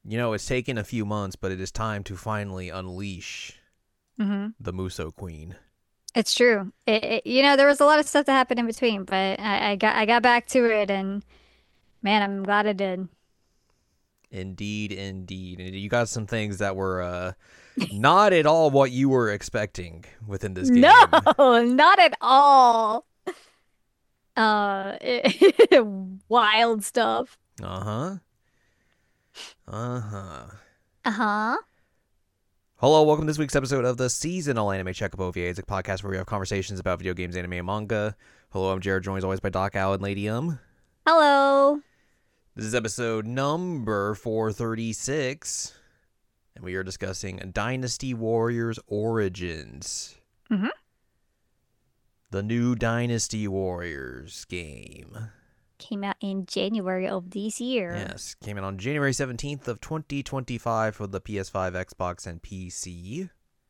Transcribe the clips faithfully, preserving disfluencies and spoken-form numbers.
You know, it's taken a few months, but it is time to finally unleash hmm the Muso Queen. It's true. It, it, you know, there was a lot of stuff that happened in between, but I, I got I got back to it, and man, I'm glad I did. Indeed, indeed. And you got some things that were uh, not at all what you were expecting within this No, game. not at all. Uh, wild stuff. Uh huh. Uh huh. Uh-huh. Hello, welcome to this week's episode of the Seasonal Anime Checkup O V A. It's a podcast where we have conversations about video games, anime, and manga. Hello, I'm Jared, joined as always by Doc Al and Lady Um. Hello. This is episode number four thirty-six, and we are discussing Dynasty Warriors Origins, hmm the new Dynasty Warriors game. Came out in January of this year. Yes, came out on January seventeenth of twenty twenty-five for the P S five, Xbox, and P C.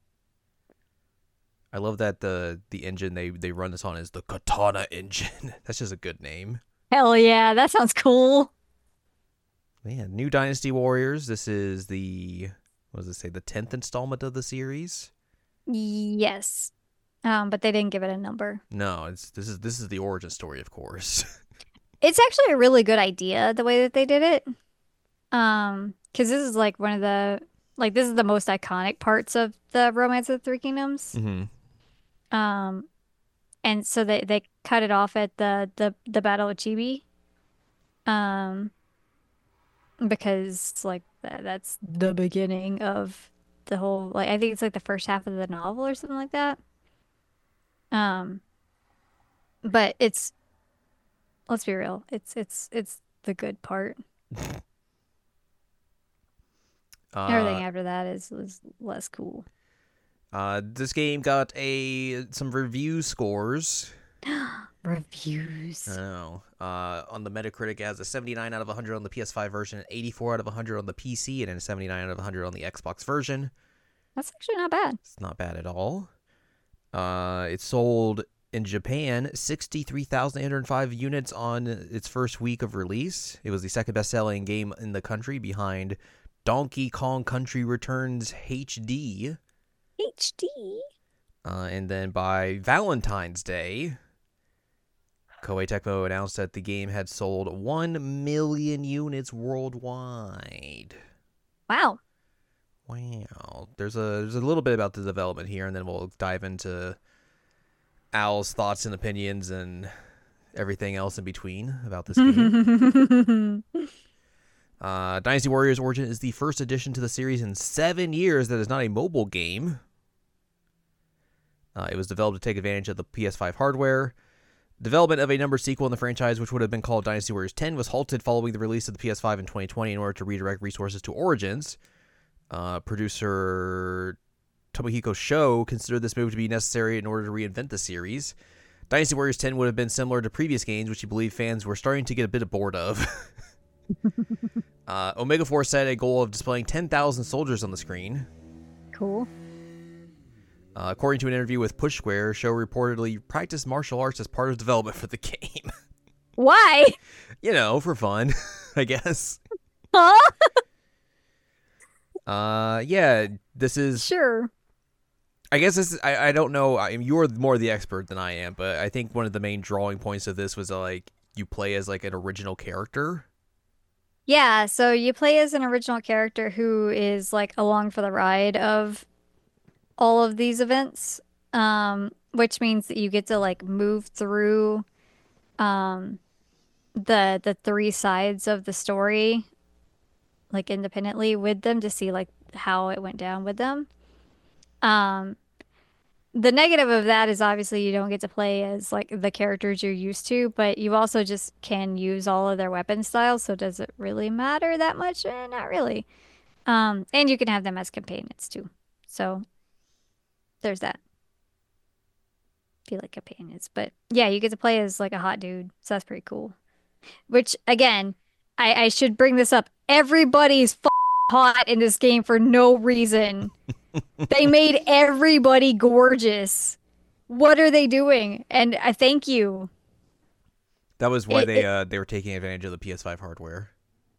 I love that the the engine they, they run this on is the Katana engine. That's just a good name. Hell yeah, that sounds cool. Man, new Dynasty Warriors. This is the, what does it say, the tenth installment of the series? Yes. Um, but they didn't give it a number. No, it's this is this is the origin story, of course. It's actually a really good idea the way that they did it. Um, because this is like one of the like this is the most iconic parts of the Romance of the Three Kingdoms. hmm Um, and so they they cut it off at the the the Battle of Chibi. Um, because like that, that's the beginning of the whole like I think it's like the first half of the novel or something like that. Um, but it's let's be real, it's it's it's the good part. Uh, Everything after that is is less cool. uh, this game got a some review scores. I Reviews. know. Uh, on the Metacritic, it has a seventy-nine out of one hundred on the P S five version, an eighty-four out of one hundred on the P C, and a seventy-nine out of one hundred on the Xbox version. That's actually not bad. It's not bad at all. Uh, it sold in Japan sixty-three thousand eight hundred five units on its first week of release. It was the second best-selling game in the country behind Donkey Kong Country Returns H D. H D. Uh, and then by Valentine's Day, Koei Tecmo announced that the game had sold one million units worldwide. Wow. Wow. There's a there's a little bit about the development here, and then we'll dive into Al's thoughts and opinions and everything else in between about this game. Uh, Dynasty Warriors Origin is the first addition to the series in seven years that is not a mobile game. Uh, it was developed to take advantage of the P S five hardware. Development of a numbered sequel in the franchise, which would have been called Dynasty Warriors ten, was halted following the release of the P S five in twenty twenty in order to redirect resources to Origins. Uh, producer Tomohiko Sho considered this move to be necessary in order to reinvent the series. Dynasty Warriors ten would have been similar to previous games, which he believed fans were starting to get a bit bored of. uh, Omega Force set a goal of displaying ten thousand soldiers on the screen. Cool. Uh, according to an interview with Push Square, Sho reportedly practiced martial arts as part of development for the game. Why? You know, for fun, I guess. Huh? Uh, yeah, this is. Sure. I guess this. Is, I I don't know. I mean, you're more the expert than I am, but I think one of the main drawing points of this was uh, like you play as like an original character. Yeah, so you play as an original character who is like along for the ride of all of these events, um, which means that you get to like move through um the the three sides of the story like independently with them to see like how it went down with them. Um, the negative of that is obviously you don't get to play as like the characters you're used to, but you also just can use all of their weapon styles, so does it really matter that much? Eh, not really. Um, and you can have them as companions too. So there's that. Feel like companions. But yeah, you get to play as like a hot dude, so that's pretty cool. Which again, I, I should bring this up. Everybody's f hot in this game for no reason. They made everybody gorgeous. What are they doing? And I thank you. That was why It, they it, uh they were taking advantage of the P S five hardware.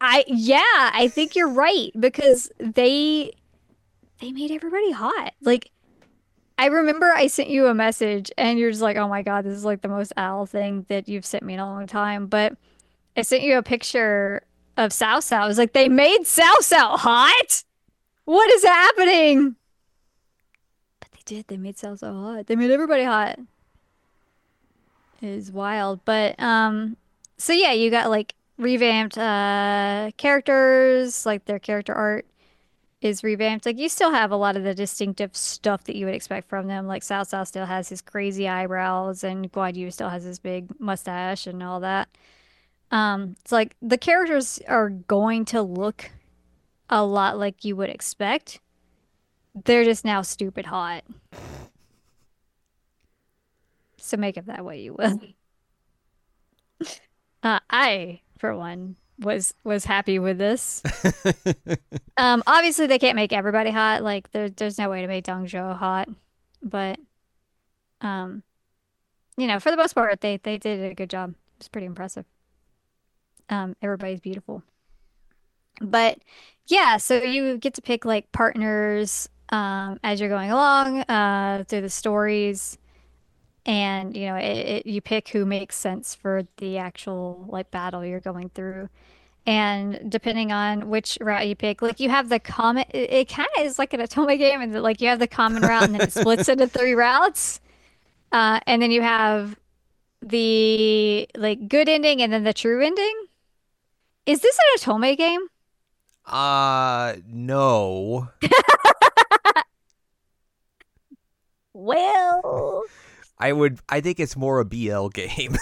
I yeah, I think you're right because they they made everybody hot. Like I remember I sent you a message and you're just like, "Oh my God, this is like the most owl thing that you've sent me in a long time." But I sent you a picture of Sao Sao. I was like, "They made Sao Sao hot? What is happening?" But they did. They made Sao Sao hot. They made everybody hot. It is wild. But um so yeah, you got like revamped uh characters, like their character art is revamped. Like you still have a lot of the distinctive stuff that you would expect from them. Like Cao Cao still has his crazy eyebrows and Guan Yu still has his big mustache and all that. Um, it's like the characters are going to look a lot like you would expect. They're just now stupid hot. So make it that way you will. Uh, I, for one, was was happy with this. Um, obviously they can't make everybody hot. Like there, there's no way to make Dong Zhuo hot, but um. you know, for the most part, they they did a good job. It's pretty impressive. Um, everybody's beautiful. But yeah, so you get to pick like partners um as you're going along uh through the stories and you know it, it you pick who makes sense for the actual like battle you're going through. And depending on which route you pick, like you have the common it, it kind of is like an Otome game and like you have the common route and then it splits into three routes. Uh and then you have the like good ending and then the true ending. Is this an Otome game? Uh, no. Well, I would. I think it's more a B L game.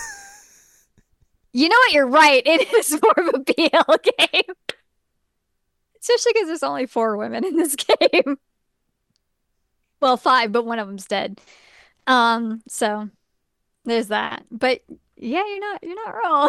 you know what? You're right. It is more of a B L game, especially because there's only four women in this game. Well, five, but one of them's dead. Um, so there's that. But yeah, you're not you're not wrong.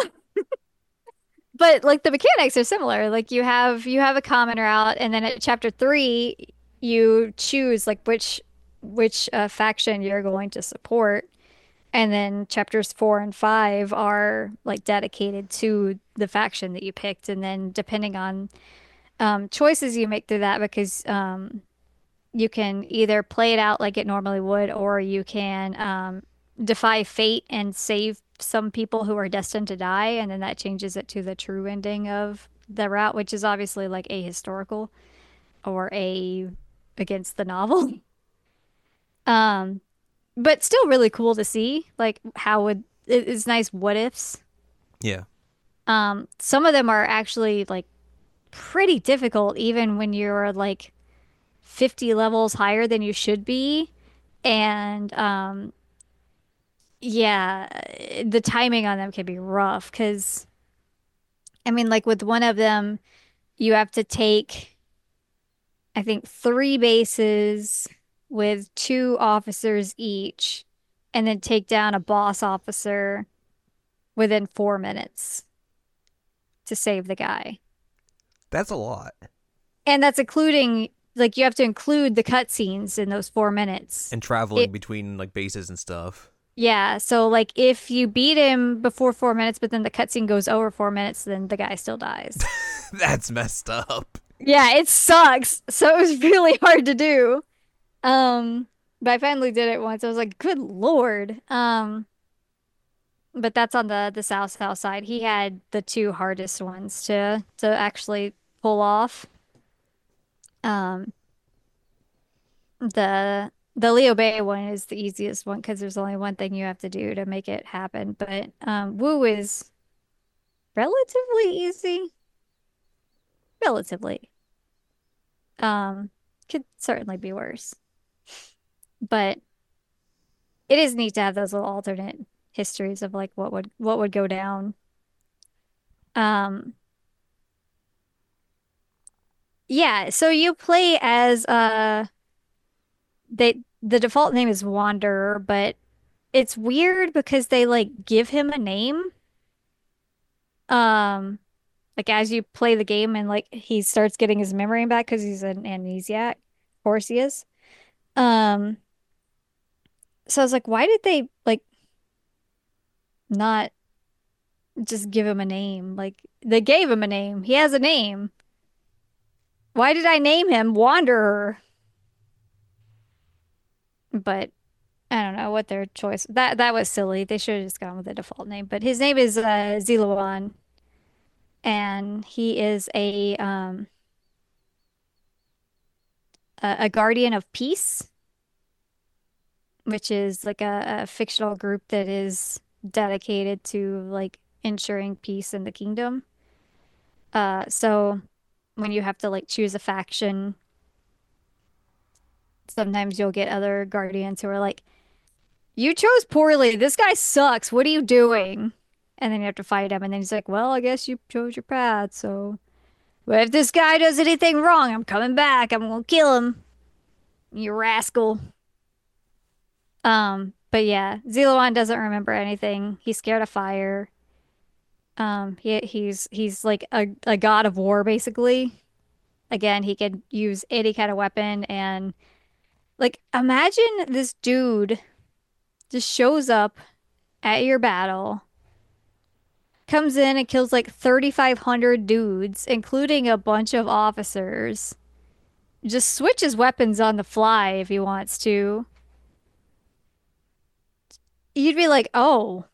But like the mechanics are similar. Like you have you have a common route, and then at chapter three, you choose like which which uh, faction you're going to support. And then chapters four and five are like dedicated to the faction that you picked. And then depending on um, choices you make through that, because um, you can either play it out like it normally would, or you can um, defy fate and save some people who are destined to die. And then that changes it to the true ending of the route, which is obviously like ahistorical or a against the novel. Um, but still really cool to see. Like how would it, it's nice what ifs. Yeah. Um, some of them are actually like pretty difficult, even when you're like fifty levels higher than you should be. And um, yeah, the timing on them can be rough because I mean, like with one of them, you have to take, I think, three bases with two officers each, and then take down a boss officer within four minutes to save the guy. That's a lot. And that's including, like, you have to include the cutscenes in those four minutes. And traveling It, between like bases and stuff. yeah. So, like, if you beat him before four minutes, but then the cutscene goes over four minutes, then the guy still dies. That's messed up. Yeah, it sucks. So it was really hard to do. Um, but I finally did it once. I was like, good Lord. Um, but that's on the the south south side. He had the two hardest ones to to actually pull off. Um, the the Leo Bay one is the easiest one because there's only one thing you have to do to make it happen. But um, Wu is relatively easy. Relatively. Um, could certainly be worse. But it is neat to have those little alternate histories of like what would what would go down. Um, yeah, so you play as uh they the default name is Wanderer, but it's weird because they like give him a name. Um, like as you play the game and like he starts getting his memory back because he's an amnesiac. Of course he is. Um, so I was like, why did they like not Just give him a name. Like they gave him a name. He has a name. Why did I name him Wanderer? But I don't know what their choice. That that was silly. They should have just gone with the default name. But his name is uh, Zilawan, and he is a um a, a guardian of peace, which is like a, a fictional group that is dedicated to like ensuring peace in the kingdom. Uh, so when you have to like choose a faction, sometimes you'll get other guardians who are like, "You chose poorly. This guy sucks. What are you doing?" And then you have to fight him, and then he's like, "Well, I guess you chose your path, so but if this guy does anything wrong, I'm coming back. I'm gonna kill him, you rascal." Um, but yeah, Zilawan doesn't remember anything. He's scared of fire. Um, he he's he's like a, a god of war basically. Again, he can use any kind of weapon and like imagine this dude just shows up at your battle, comes in and kills like thirty-five hundred dudes, including a bunch of officers. Just switches weapons on the fly if he wants to. You'd be like, "Oh,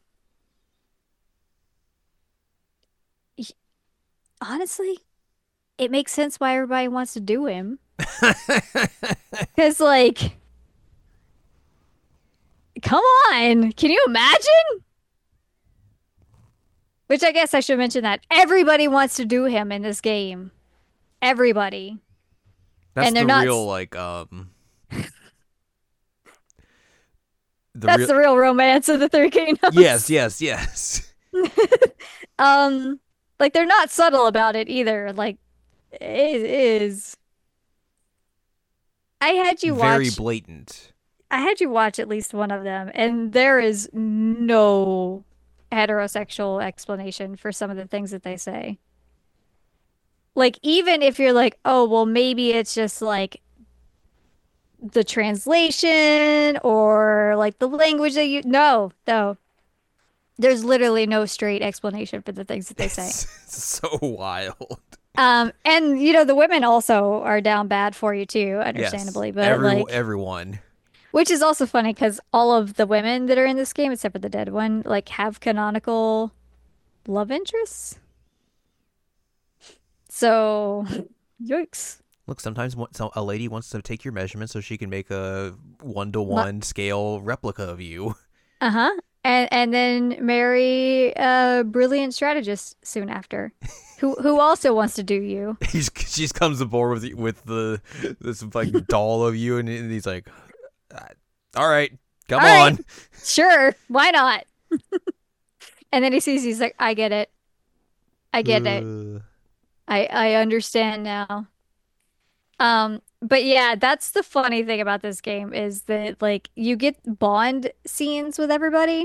honestly, it makes sense why everybody wants to do him." Because, like, come on, can you imagine? Which I guess I should mention that everybody wants to do him in this game. Everybody. That's And they're the not, real like um the that's real the real romance of the Three yes, Kingdoms. yes, yes. Um, like, they're not subtle about it either. Like, it is. I had you Very watch, blatant. I had you watch at least one of them, and there is no heterosexual explanation for some of the things that they say. Like, even if you're like, oh, well, maybe it's just like the translation or like the language that you, no, no. There's literally no straight explanation for the things that they say. It's so wild. Um, and you know, the women also are down bad for you too, Yes. understandably, but Every like, everyone. which is also funny because all of the women that are in this game, except for the dead one, like have canonical love interests. So, yikes. Look, sometimes one- so a lady wants to take your measurements so she can make a one to My, one scale replica of you. uh-huh. And and then marry a brilliant strategist soon after, who who also wants to do you. He's she comes aboard with with the this like doll of you, and, and he's like, "All right, come All right, on." sure, why not? And then he sees, he's like, I get it. I get it. Uh, I I understand now. Um, but yeah, that's the funny thing about this game is that like you get bond scenes with everybody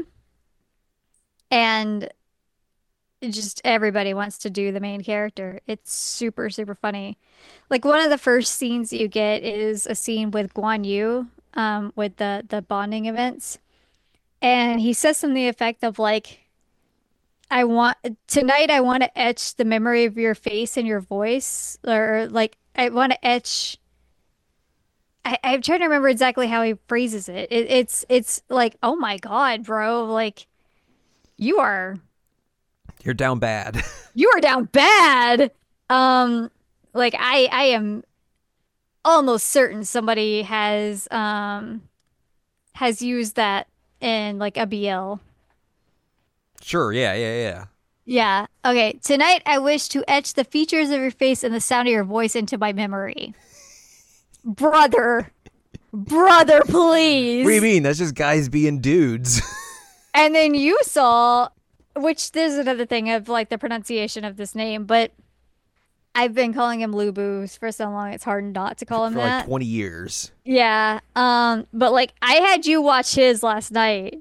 and just everybody wants to do the main character. It's super, super funny. Like one of the first scenes you get is a scene with Guan Yu, um, with the the bonding events. And he says something to the effect of like, I want tonight I want to etch the memory of your face and your voice, or like I want to etch I, I'm trying to remember exactly how he phrases it. it. It's it's like, oh my God, bro, like you are you're down bad. you are down bad. Um, like I I am almost certain somebody has um has used that in like a B L. Sure, yeah, yeah, yeah. Yeah. Okay. Tonight I wish to etch the features of your face and the sound of your voice into my memory. Brother, brother, What do you please. mean? That's just guys being dudes. And then you saw, which there's another thing of like the pronunciation of this name, but I've been calling him Lubu for so long it's hard not to for, call him for like that. twenty years. Yeah. Um, but like I had you watch his last night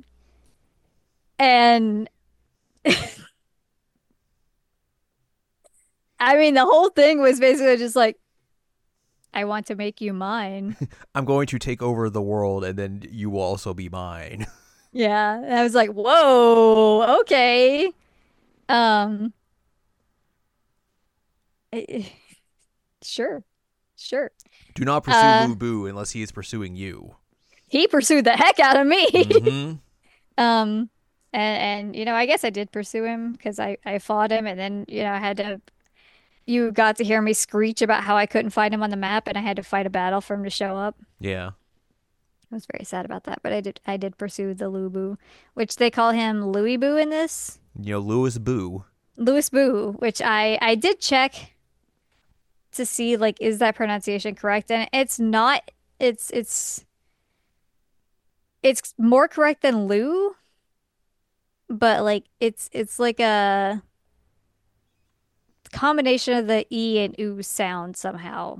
and I mean the whole thing was basically just like, I want to make you mine. I'm going to take over the world, and then you will also be mine. Yeah. And I was like, whoa, okay. Um, eh, sure, sure. Do not pursue Uh, Lu Bu unless he is pursuing you. he pursued the heck out of me. Mm-hmm. Um, and, and you know, I guess I did pursue him because I I fought him, and then you know I had to. You got to hear me screech about how I couldn't find him on the map, and I had to fight a battle for him to show up. Yeah. I was very sad about that, but I did I did pursue the Lubu, which they call him Louis Boo in this. You know, Louis Bu. Louis Boo, which I I did check to see like is that pronunciation correct, and it's not. It's it's it's more correct than Lou, but like it's it's like a combination of the E and U sound somehow.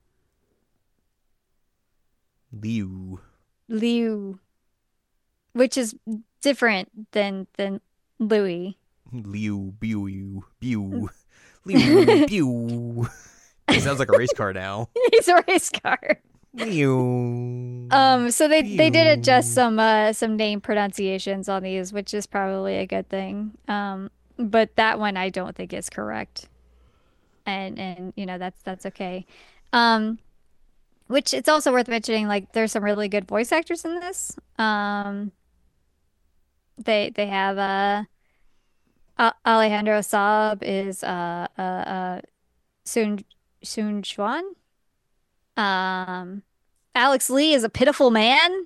Liu. Liu, which is different than than Louis. Liu. Biu. Biu. Liu. Biu. It sounds like a race car now. He's a race car. Liu. Um, so they they did adjust Biu. some uh some name pronunciations on these, which is probably a good thing. Um, but that one I don't think is correct. And and you know that's that's okay. Um, which it's also worth mentioning like there's some really good voice actors in this. Um, they they have uh A- Alejandro Saab is uh uh uh Sun Sun Chuan. Um, Alex Lee is a pitiful man.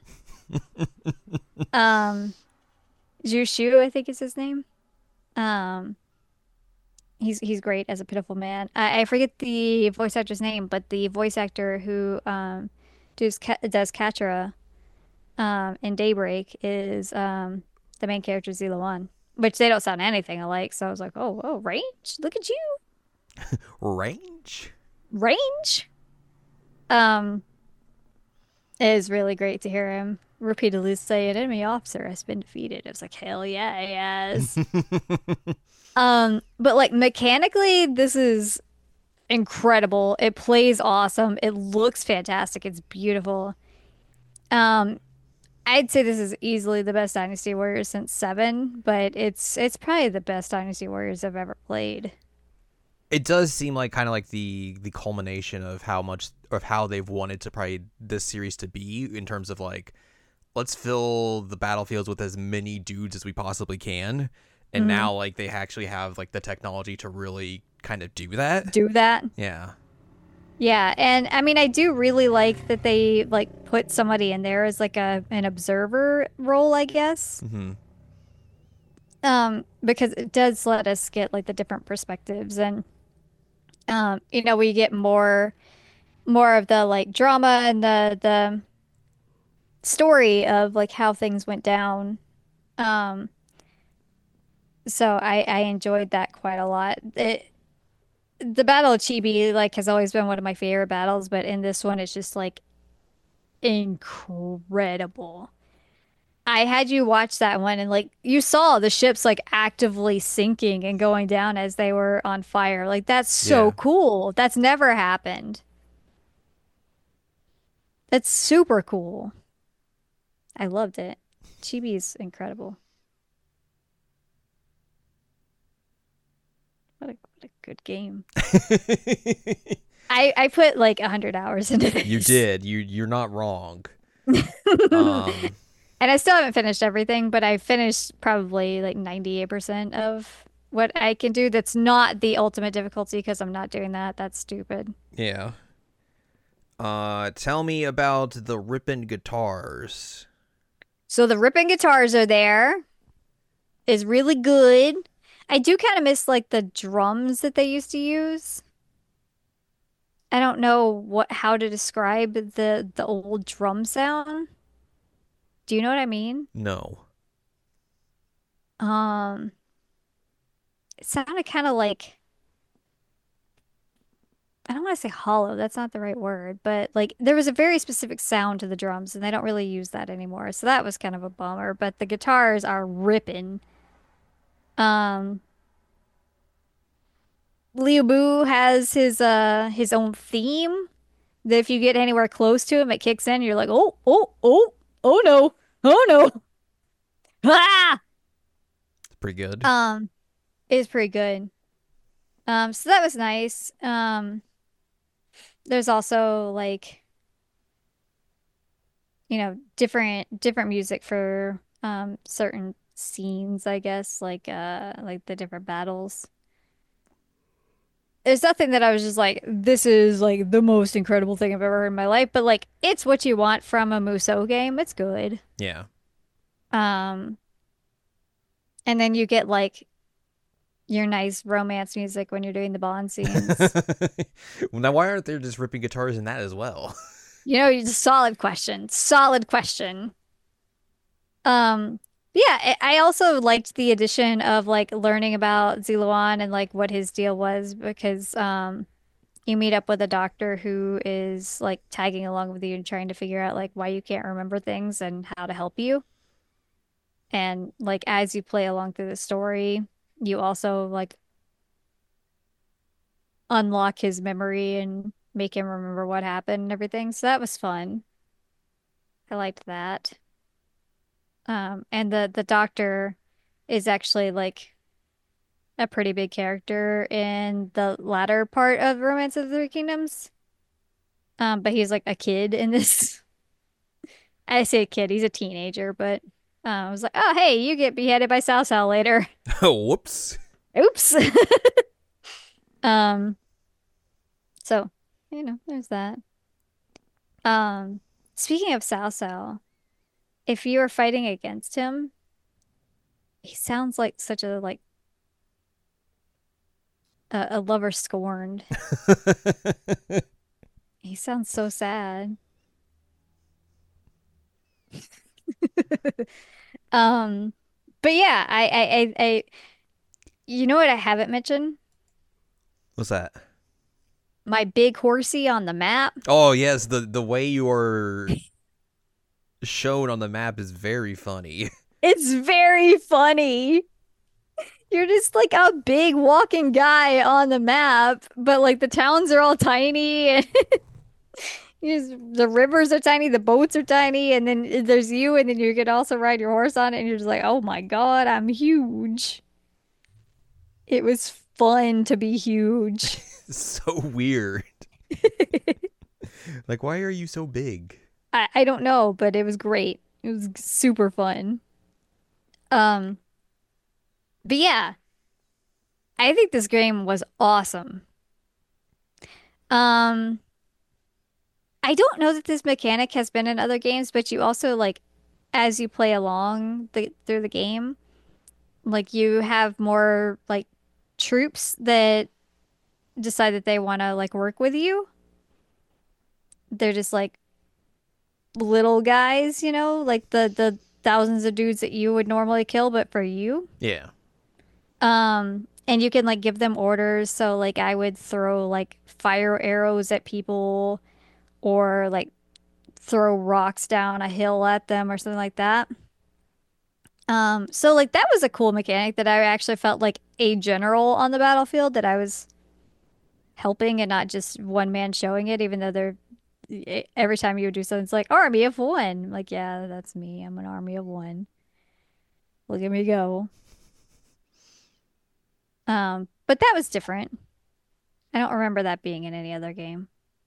Um, Zhu Shu, I think is his name. Um, he's he's great as a pitiful man. I, I forget the voice actor's name, but the voice actor who um does Ka does Katra um in Daybreak is um the main character Zila One, which they don't sound anything alike. So I was like, oh, oh, range, look at you, Range? range. Um, it is really great to hear him repeatedly say an enemy officer has been defeated. It was like, hell yeah, he has. Um, but like mechanically, this is incredible. It plays awesome. It looks fantastic. It's beautiful. Um, I'd say this is easily the best Dynasty Warriors since seven, but it's it's probably the best Dynasty Warriors I've ever played. It does seem like kind of like the the culmination of how much of how they've wanted to probably this series to be in terms of like let's fill the battlefields with as many dudes as we possibly can. And Hmm. now like they actually have like the technology to really kind of do that. Do that. Yeah. Yeah, and I mean I do really like that they like put somebody in there as like a an observer role, I guess. Hmm. Um, because it does let us get like the different perspectives and um, you know, we get more more of the like drama and the the story of like how things went down. Um, so I I enjoyed that quite a lot. It the Battle of Chibi like has always been one of my favorite battles, but in this one it's just like incredible. I had you watch that one and like you saw the ships like actively sinking and going down as they were on fire. Like that's so Yeah. cool. That's never happened. That's super cool. I loved it. Chibi's incredible. What a what a good game. I I put like a hundred hours into You this. did. You you're not wrong. Um And I still haven't finished everything, but I finished probably like ninety-eight percent of what I can do. That's not the ultimate difficulty because I'm not doing that. That's stupid. yeah. Uh tell me about the ripping guitars. So the ripping guitars are there. Is really good. I do kind of miss like the drums that they used to use. I don't know what how to describe the the old drum sound. Do you know what I mean? No. Um, it sounded kind of like I don't want to say hollow, that's not the right word, but like there was a very specific sound to the drums and they don't really use that anymore. So that was kind of a bummer, but the guitars are ripping. Um, Liu Bu has his uh his own theme that if you get anywhere close to him, it kicks in. You're like, oh, oh, oh, oh no, oh no. Ah! It's pretty good. Um, is pretty good. Um, so that was nice. Um, there's also like, you know, different different music for um certain scenes, I guess, like uh like the different battles. There's nothing that I was just like, this is like the most incredible thing I've ever heard in my life, but like it's what you want from a Musou game. It's good. Yeah. Um, and then you get like your nice romance music when you're doing the Bond scenes. Well, now, why aren't there just ripping guitars in that as well? You know, it's a solid question. Solid question. Um, yeah, I I also liked the addition of like learning about Ziluan and like what his deal was because um you meet up with a doctor who is like tagging along with you and trying to figure out like why you can't remember things and how to help you. And like as you play along through the story, you also like unlock his memory and make him remember what happened and everything. So that was fun. I liked that. Um, and the the doctor is actually like a pretty big character in the latter part of Romance of the Three Kingdoms. Um, but he's like a kid in this. I say a kid, he's a teenager, but uh, I was like, oh hey, you get beheaded by Cao Cao later. Oh, whoops. Oops. Um, so you know, there's that. Um, speaking of Cao Cao, if you are fighting against him, he sounds like such a like a, a lover scorned. He sounds so sad. Um, but yeah, I, I, I, I, you know what I haven't mentioned? What's that? My big horsey on the map. Oh, yes, the the way you are shown on the map is very funny. It's very funny. You're just like a big walking guy on the map, but like the towns are all tiny and you just, the rivers are tiny, the boats are tiny, and then there's you, and then you can also ride your horse on it, and you're just like, oh my God, I'm huge. It was fun to be huge. So weird. Like, why are you so big? I, I don't know, but it was great. It was super fun. Um, but yeah, I think this game was awesome. Um, I don't know that this mechanic has been in other games, but you also like as you play along the through the game, like you have more like troops that decide that they want to like work with you. They're just like little guys, you know, like the the thousands of dudes that you would normally kill, but for you. Yeah. Um, and you can like give them orders. So like I would throw like fire arrows at people or like throw rocks down a hill at them or something like that. Um, so like that was a cool mechanic that I actually felt like a general on the battlefield that I was helping and not just one man showing it, even though they're e- every time you would do something, it's like army of one. Like, yeah, that's me. I'm an army of one. Look at me go. Um, but that was different. I don't remember that being in any other game.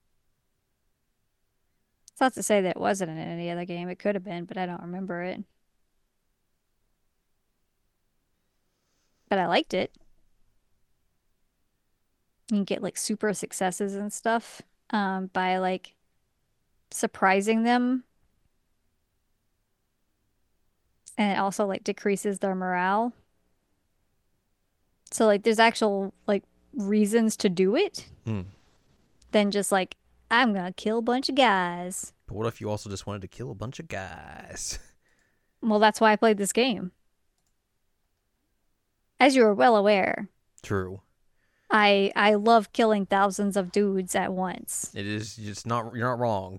It's not to say that it wasn't in any other game. It could have been, but I don't remember it. But I liked it. You can get like super successes and stuff um, by like surprising them. And it also like decreases their morale. So like there's actual like reasons to do it Hmm. than just like I'm gonna kill a bunch of guys. But what if you also just wanted to kill a bunch of guys? Well, that's why I played this game. As you are well aware, True. I I love killing thousands of dudes at once. It is just not. You're not wrong.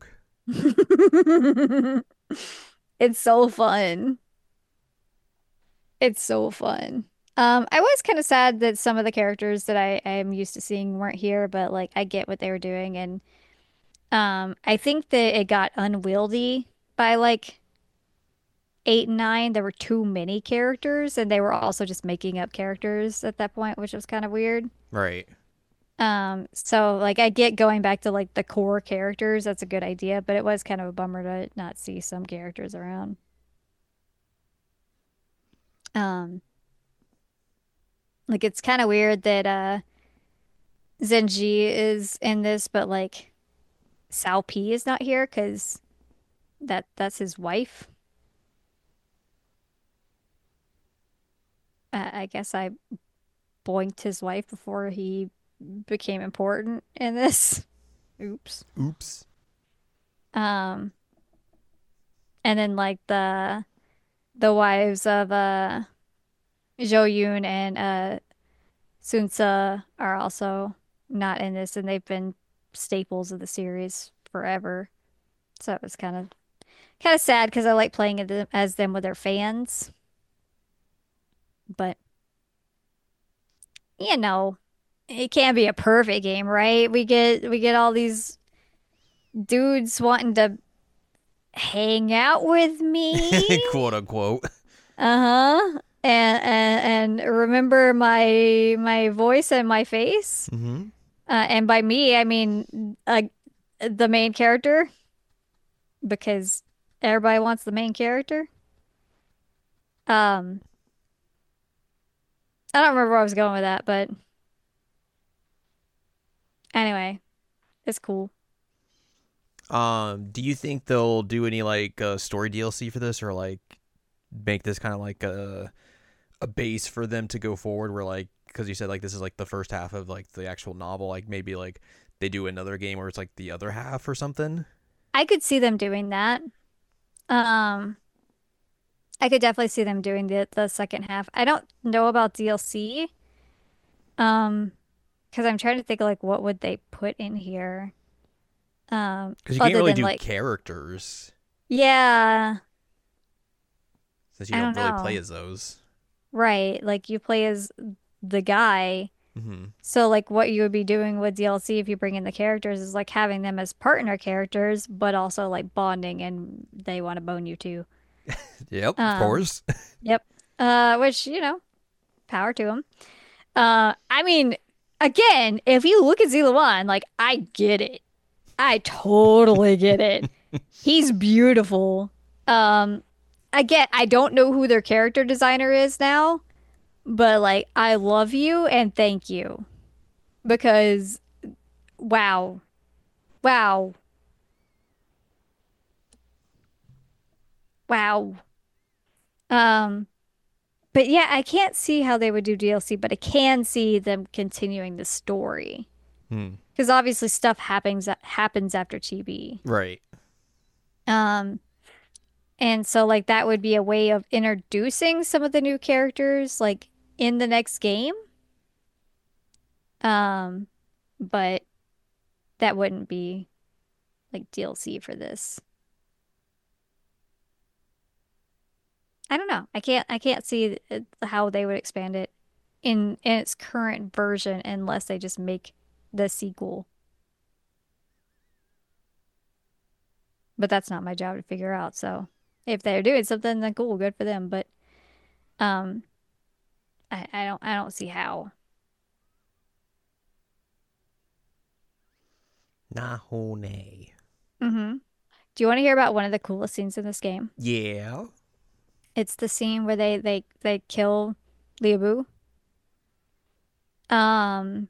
It's so fun. It's so fun. Um, I was kind of sad that some of the characters that I I am used to seeing weren't here, but like I get what they were doing, and um, I think that it got unwieldy by like eight and nine, there were too many characters, and they were also just making up characters at that point, which was kind of weird. Right. Um, so like I get going back to like the core characters, that's a good idea, but it was kind of a bummer to not see some characters around. Um, like it's kind of weird that uh Zenji is in this, but like Sao P is not here because that that's his wife. Uh, I guess I boinked his wife before he became important in this. Oops. Oops. Um, and then like the the wives of uh Jo Yoon and uh Sunsa are also not in this, and they've been staples of the series forever. So it was kind of kind of sad because I like playing it as them with their fans, but you know, it can't be a perfect game, right? We get we get all these dudes wanting to hang out with me. Quote unquote. Uh-huh. And, and and remember my my voice and my face. Mm-hmm. Uh, and by me, I mean uh, the main character because everybody wants the main character. Um, I don't remember where I was going with that, but anyway, it's cool. Um, do you think they'll do any like uh, story D L C for this, or like make this kind of like a a base for them to go forward? Where like, because you said like this is like the first half of like the actual novel, like maybe like they do another game where it's like the other half or something. I could see them doing that. Um, I could definitely see them doing the the second half. I don't know about D L C. Um, because I'm trying to think like what would they put in here? Um, Because you can't other really than do like, characters yeah, since you I don't don't really play know. as those. Right. Like you play as the guy. Mm-hmm. So like what you would be doing with D L C if you bring in the characters is like having them as partner characters, but also like bonding and they want to bone you too. Yep, of Um, course. yep. Uh, which, you know, power to them. Uh, I mean, again, if you look at Zila One, like I get it. I totally get it. He's beautiful. Um, again, I don't know who their character designer is now, but like I love you and thank you because wow. Wow. Wow. Um, but yeah, I can't see how they would do D L C, but I can see them continuing the story. Hmm. Because obviously stuff happens happens after T B. Right. Um, and so like that would be a way of introducing some of the new characters like in the next game. Um, but that wouldn't be like D L C for this. I don't know. I can't I can't see it- how they would expand it in in its current version unless they just make the sequel. But that's not my job to figure out. So if they're doing something, then cool, good for them. But um, I, I don't I don't see how. Nahone. Hmm. Do you want to hear about one of the coolest scenes in this game? Yeah. It's the scene where they they they kill Liabu. Um,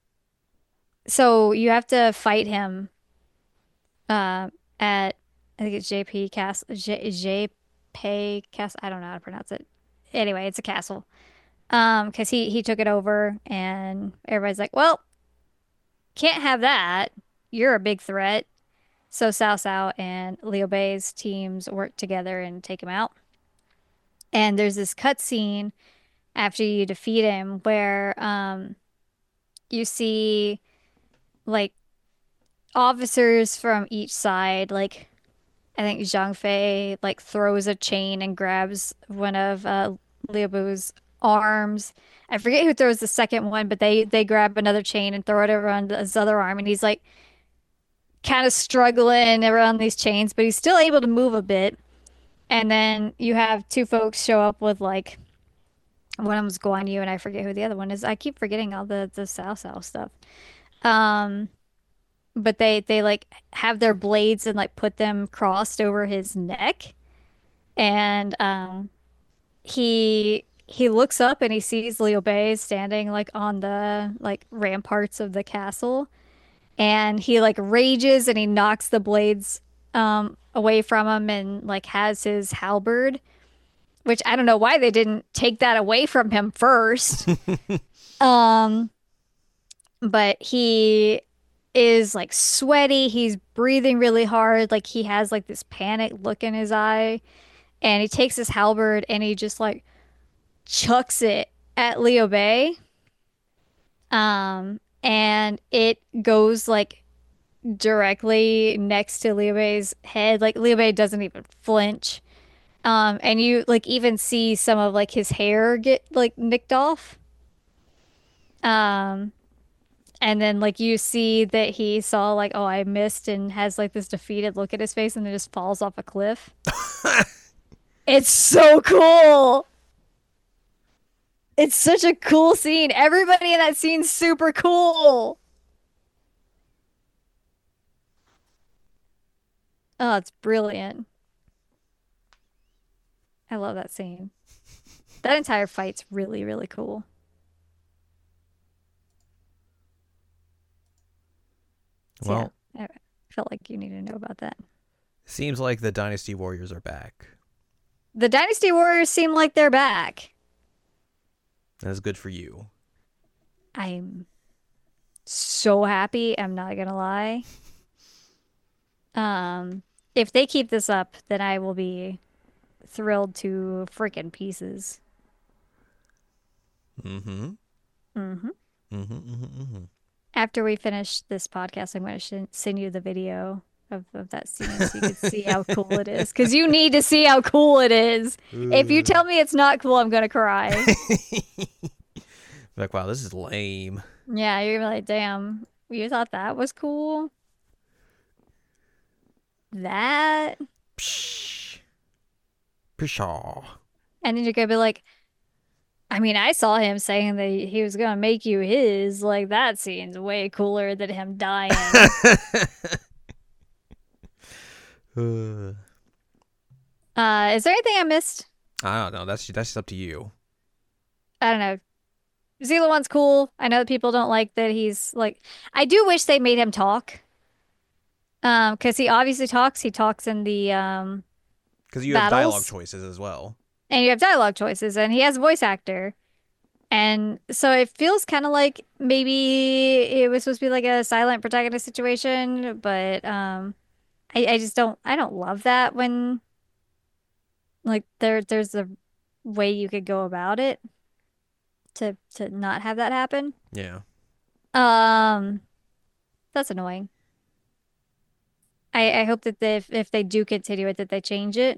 so you have to fight him uh at I think it's J P Castle J JP Castle. I don't know how to pronounce it. Anyway, it's a castle. Um, because he he took it over and everybody's like, well, can't have that. You're a big threat. So Cao Cao and Liu Bei's teams work together and take him out. And there's this cutscene after you defeat him where um you see like officers from each side, like I think Zhang Fei like throws a chain and grabs one of uh Liu Bu's arms. I forget who throws the second one, but they they grab another chain and throw it around his other arm, and he's like kind of struggling around these chains, but he's still able to move a bit. And then you have two folks show up with like one of them's Guan Yu and I forget who the other one is. I keep forgetting all the the Cao Cao stuff. Um, but they they like have their blades and like put them crossed over his neck, and um he he looks up and he sees Liu Bei standing like on the like ramparts of the castle, and he like rages and he knocks the blades um away from him and like has his halberd, which I don't know why they didn't take that away from him first. Um, but he is like sweaty, he's breathing really hard, like he has like this panic look in his eye, and he takes his halberd and he just like chucks it at Liu Bei. Um, and it goes like directly next to Liu Bei's head. Like Liu Bei doesn't even flinch. Um, and you like even see some of like his hair get like nicked off. Um, and then like you see that he saw like, oh, I missed, and has like this defeated look at his face, and then just falls off a cliff. It's so cool. It's such a cool scene. Everybody in that scene's super cool. Oh, it's brilliant. I love that scene. That entire fight's really, really cool. So Well, yeah, I felt like you need to know about that. seems like the Dynasty Warriors are back. The Dynasty Warriors seem like they're back. That's good for you. I'm so happy. I'm not gonna lie. Um, if they keep this up, then I will be thrilled to freaking pieces. Mm-hmm. hmm Mm-hmm. Mm-hmm. Mm-hmm. After we finish this podcast, I'm going to sh send you the video of, of that scene so you can see how cool it is. Because you need to see how cool it is. If you tell me it's not cool, I'm going to cry. Like, wow, this is lame. Yeah, you're gonna be like, damn, you thought that was cool? That? Psh. Pshaw. And then you're gonna be like, I mean, I saw him saying that he was gonna make you his. Like, that scene's way cooler than him dying. uh, Uh, is there anything I missed? I don't know. That's that's just up to you. I don't know. Zila one's cool. I know that people don't like that he's like. I do wish they made him talk. Um, because he obviously talks. He talks in the um Because you have dialogue battles, choices as well. and you have dialogue choices, and he has a voice actor. And so it feels kind of like maybe it was supposed to be like a silent protagonist situation, but um, I, I just don't I don't love that when like there there's a way you could go about it to to not have that happen. Yeah. Um, that's annoying. I I hope that they, if if they do continue it, that they change it.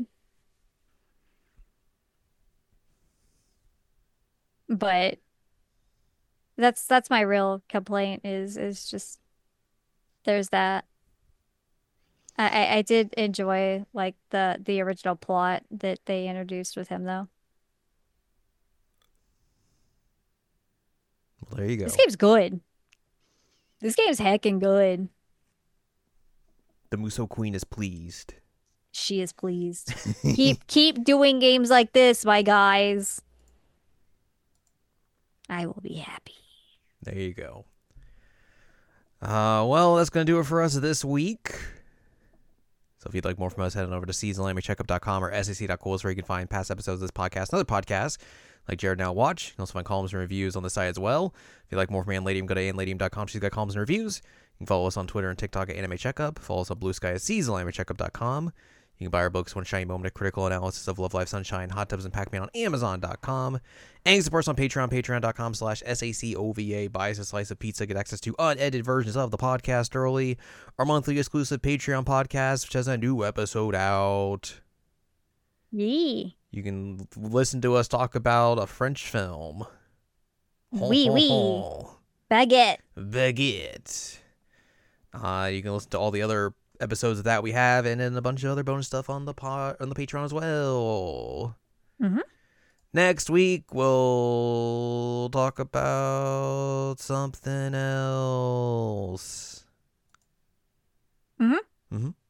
But that's that's my real complaint is is just there's that. I, I I did enjoy like the the original plot that they introduced with him though. Well, there you This go. game's good. This game's heckin' good. The Muso Queen is pleased. She is pleased. Keep keep doing games like this, my guys. I will be happy. There you go. Uh, well, that's going to do it for us this week. So if you'd like more from us, head on over to season anime checkup dot com or S A C dot cool is where you can find past episodes of this podcast and other podcasts like Jared Now Watch. You can also find columns and reviews on the site as well. If you'd like more from Ann Ladium, go to ann ladium dot com. She's got columns and reviews. You can follow us on Twitter and TikTok at Anime Checkup. Follow us on Blue Sky at season anime checkup dot com. You can buy our books, One Shiny Moment, A Critical Analysis of Love, Life, Sunshine, Hot Tubs, and Pac-Man on amazon dot com. And you can support us on Patreon, patreon dot com slash S A C O V A. Buy us a slice of pizza, get access to unedited versions of the podcast early. Our monthly exclusive Patreon podcast, which has a new episode out. Yee. You can listen to us talk about a French film. Wee wee. Baguette. Baguette. Uh, you can listen to all the other episodes of that we have, and then a bunch of other bonus stuff on the pod, on the Patreon as well. Mm-hmm. Next week, we'll talk about something else. Mm-hmm. Mm-hmm.